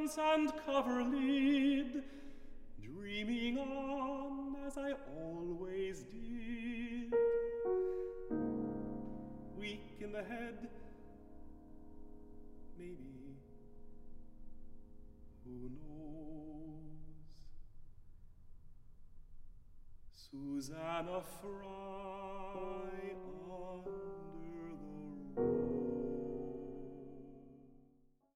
silence and coverlid, dreaming on as I always did. Weak in the head, maybe, who knows? Susanna Fry.